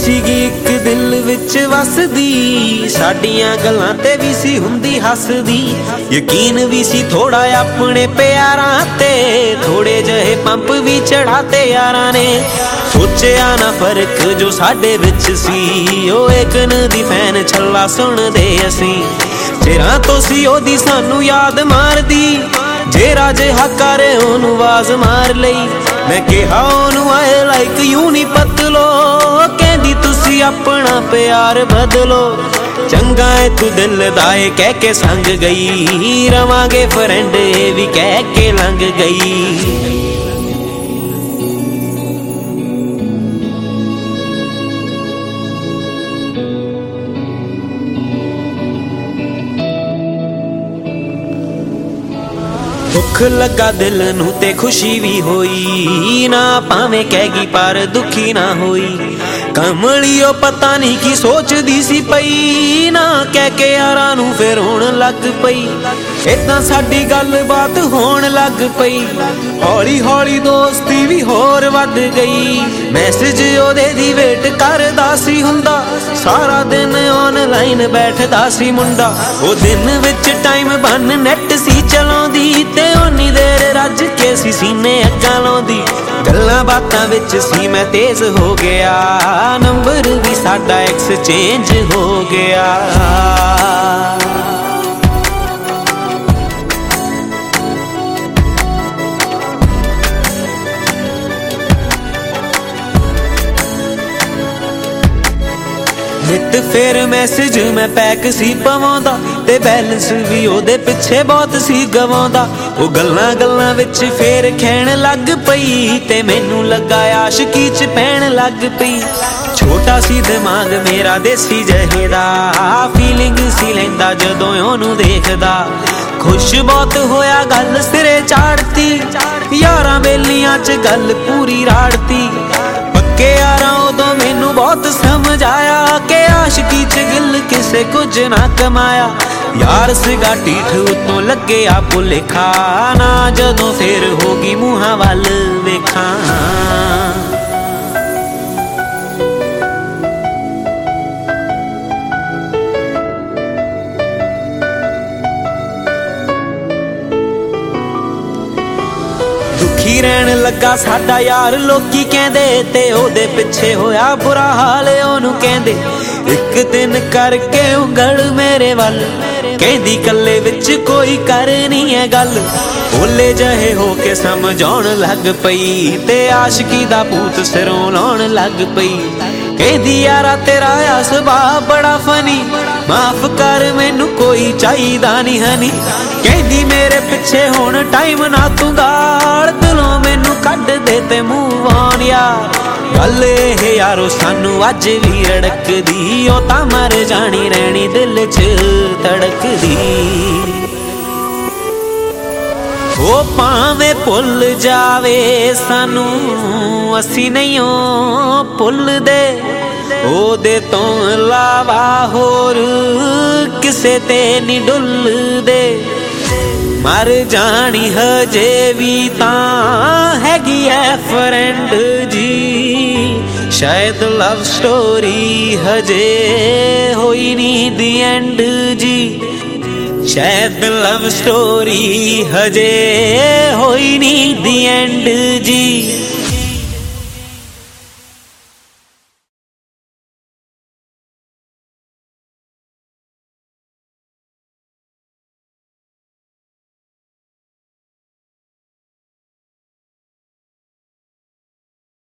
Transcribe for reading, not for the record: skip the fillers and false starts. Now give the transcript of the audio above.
ਸੀਗੀ ਇੱਕ ਦਿਲ ਵਿੱਚ ਵਸਦੀ, ਸਾਡੀਆਂ ਗੱਲਾਂ ਤੇ ਵੀ ਸੀ ਹੁੰਦੀ ਹੱਸਦੀ। ਯਕੀਨ ਵੀ ਸੀ ਥੋੜਾ ਆਪਣੇ ਪਿਆਰਾਂ ਤੇ, ਥੋੜੇ ਜਿਹੇ ਪੰਪ ਵੀ ਚੜਾਤੇ ਯਾਰਾਂ ਨੇ। ਸੋਚਿਆ ਨਾ ਫਰਕ ਜੋ ਸਾਡੇ ਵਿੱਚ ਸੀ, ਉਹ ਇਕਨ ਦੀ ਫੈਨ ਛੱਲਾ ਸੁਣਦੇ ਅਸੀਂ। ਚਿਰਾਂ ਤੋਂ ਸੀ ਉਹਦੀ ਸਾਨੂੰ ਯਾਦ ਮਾਰਦੀ, ਜੇ ਰਾਜੇ ਹਕਾਰੇ ਉਹਨੂੰ ਆਵਾਜ਼ ਮਾਰ ਲਈ। ਮੈਂ ਕਿਹਾ ਉਹਨੂੰ ਆਏ ਲਾਈਕ ਯੂ ਨੀ ਪਤਲੋ, ਕਹਿੰਦੀ ਤੁਸੀਂ ਆਪਣਾ ਪਿਆਰ ਬਦਲੋ। ਚੰਗਾ ਏ ਤੂੰ ਦਿਲ ਦਾ ਏ ਕਹਿ ਕੇ ਸੰਗ ਗਈ, ਰਵਾਂਗੇ ਫਰੈਂਡ ਇਹ ਵੀ ਕਹਿ ਕੇ ਲੰਘ ਗਈ। ਦੁੱਖ ਲੱਗਾ ਦਿਲ ਨੂੰ ਤੇ ਖੁਸ਼ੀ ਵੀ ਹੋਈ, ਨਾ ਭਾਵੇਂ ਕਹਿ ਗਈ ਪਰ ਦੁਖੀ ਨਾ ਹੋਈ। ਕਮਲੀਓ ਪਤਾ ਨਹੀਂ ਕੀ ਸੋਚਦੀ ਸੀ ਪਈ, ਨਾ ਕਹਿ ਕੇ ਯਾਰਾਂ ਨੂੰ ਫਿਰ ਹੋਣ ਲੱਗ ਪਈ। ਏਦਾਂ ਸਾਡੀ ਗੱਲਬਾਤ ਹੋਣ ਲੱਗ ਪਈ, ਹੌਲੀ ਹੌਲੀ ਦੋਸਤੀ ਵੀ ਹੋਰ ਵੱਧ ਗਈ। ਮੈਸੇਜ ਉਹਦੇ ਦੀ ਵੇਟ ਕਰਦਾ ਸੀ ਹੁੰਦਾ, ਸਾਰਾ ਦਿਨ ਆਨਲਾਈਨ ਬੈਠਦਾ ਸੀ ਮੁੰਡਾ। ਉਹ ਦਿਨ ਵਿੱਚ ਟਾਈਮ ਬੰਨ ਨੈਟ ਸੀ ਚਲਾਉਂਦੀ, ਤੇ ਓਨੀ ਦੇਰ ਰੱਜ ਕੇ ਸੀ ਸੀਨੇ ਅੱਗਾਂ ਲਾਉਂਦੀ। ਗੱਲਾਂ ਬਾਤਾਂ ਵਿੱਚ ਸੀ ਮੈਂ ਤੇਜ਼ ਹੋ ਗਿਆ, ਨੰਬਰ ਵੀ ਸਾਡਾ ਐਕਸਚੇਂਜ ਹੋ ਗਿਆ। ਨਿੱਤ ਫਿਰ ਮੈਸੇਜ ਮੈਂ ਪੈਕ ਸੀ ਪਵਾਉਂਦਾ, ਤੇ ਬੈਲੈਂਸ ਵੀ ਉਹਦੇ ਪਿੱਛੇ ਬਹੁਤ ਸੀ ਗਵਾਉਂਦਾ। ਉਹ ਗੱਲਾਂ ਗੱਲਾਂ ਵਿੱਚ ਫੇਰ ਖੈਣ ਲੱਗ ਪਈ, ਤੇ ਮੈਨੂੰ ਲੱਗਾ ਆਸ਼ਕੀ ਚ ਪੈਣ ਲੱਗ ਪਈ। ਛੋਟਾ ਸੀ ਦਿਮਾਗ ਮੇਰਾ ਦੇਸੀ ਜਿਹੇ ਦਾ, ਫੀਲਿੰਗ ਸੀ ਲੈਂਦਾ ਜਦੋਂ ਉਹਨੂੰ ਦੇਖਦਾ। ਖੁਸ਼ ਬਹੁਤ ਹੋਇਆ ਗੱਲ ਸਿਰੇ ਚਾੜਤੀ, ਯਾਰਾਂ ਬੇਲੀਆਂ ਚ ਗੱਲ ਪੂਰੀ ਰਾੜਤੀ। ਪੱਕੇ ਯਾਰਾਂ ਉਦੋਂ ਮੈਨੂੰ ਬਹੁਤ ਸਮਝ ਆਇਆ, ਕਿ ਆਸ਼ਕੀ ਚ ਗਿੱਲ ਕਿਸੇ ਕੁਝ ਨਾ ਕਮਾਇਆ। ਯਾਰ ਸੀਗਾ ਢੀਠ ਉਤੋਂ ਲੱਗਿਆ ਭੁਲੇਖਾ, ਨਾ ਜਦੋਂ ਫੇਰ ਹੋ ਗਈ ਮੂੰਹਾਂ ਵੱਲ ਵੇਖਾਂ। ਦੁਖੀ ਰਹਿਣ ਲੱਗਾ ਸਾਡਾ ਯਾਰ ਲੋਕੀ ਕਹਿੰਦੇ, ਤੇ ਉਹਦੇ ਪਿੱਛੇ ਹੋਇਆ ਬੁਰਾ ਹਾਲ ਉਹਨੂੰ ਕਹਿੰਦੇ। ਇੱਕ ਦਿਨ ਕਰਕੇ ਉਂਗਲ ਮੇਰੇ ਵੱਲ, ਕਹਿੰਦੀ ਕੱਲੇ ਵਿੱਚ ਕੋਈ ਕਰਨੀ ਹੈ ਗੱਲ। ਭੋਲੇ ਜਿਹੇ ਹੋ ਕੇ ਸਮਝਾਉਣ ਲੱਗ ਪਈ, ਤੇ ਆਸ਼ਕੀ ਦਾ ਭੂਤ ਸਿਰੋਂ ਲਾਉਣ ਲੱਗ ਪਈ। ਕਹਿੰਦੀ ਯਾਰਾ ਤੇਰਾ ਆ ਸੁਭਾਅ ਬੜਾ ਫਨੀ, ਮਾਫ ਕਰ ਮੈਨੂੰ ਕੋਈ ਚਾਹੀਦਾ ਨਹੀਂ ਹਨੀ। ਕਹਿੰਦੀ ਮੇਰੇ ਪਿੱਛੇ ਹੁਣ ਟਾਈਮ ਨਾ ਤੂੰ ਗਾਲ, ਦਿਲੋਂ ਮੈਨੂੰ ਕੱਢ ਦੇ ਤੇ ਮੂਵ ਔਨ ਯਾਰ। ਗੱਲ ਇਹ ਯਾਰੋ ਸਾਨੂੰ ਅੱਜ ਵੀ ਰੜਕਦੀ, ਉਹ ਤਾਂ ਮਰ ਜਾਣੀ ਰਹਿਣੀ ਦਿਲ 'ਚ ਧੜਕਦੀ। ਉਹ ਭਾਵੇਂ ਭੁੱਲ ਜਾਵੇ ਸਾਨੂੰ, ਅਸੀਂ ਨਹੀਂ ਓ ਭੁੱਲਦੇ। ਉਹਦੇ ਤੋਂ ਇਲਾਵਾ ਹੋਰ ਕਿਸੇ ਤੇ ਨਹੀਂ ਡੁੱਲਦੇ। ਮਰ ਜਾਣੀ ਹਜੇ ਵੀ ਤਾਂ ਹੈਗੀ ਐ ਫਰੈਂਡ ਜੀ, ਸ਼ਾਇਦ ਲਵ ਸਟੋਰੀ ਹਜੇ ਹੋਈ ਨਹੀਂ ਦੀ ਐਂਡ ਜੀ। ਸ਼ਾਇਦ ਲਵ ਸਟੋਰੀ ਹਜੇ ਹੋਈ ਨਹੀਂ ਦੀ ਐਂਡ ਜੀ।